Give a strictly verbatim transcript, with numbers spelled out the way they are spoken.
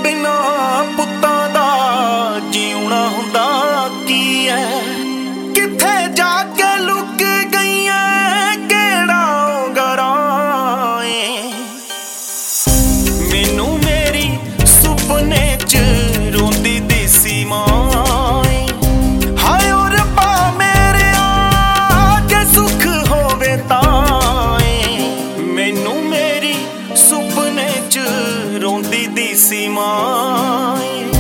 ਤਿੰਨਾਂ ਪੁੱਤਾਂ ਦਾ ਜਿਉਣਾ ਹੁੰਦਾ ਕੀ ਐ। ਕਿੱਥੇ ਜਾ ਕੇ ਲੁਕ ਗਈਆਂ ਕਿਹੜਾ ਗਰਾਂ ਏ। ਮੈਨੂੰ ਮੇਰੀ ਸੁਪਨੇ ਚ ਰੋਂਦੀ ਦਿਸੀ ਮਾਂ ਏ। ਹਾਏ ਓ ਰੱਬਾ ਮੇਰਿਆ ਜੇ ਸੁੱਖ ਹੋਵੇ ਤਾਂ ਏ। ਮੈਨੂੰ ਮੇਰੀ ਸੁਪਨੇ ਚ ਰੋਂਦੀ ਦਿਸੀ ਮਾਂ ਏ।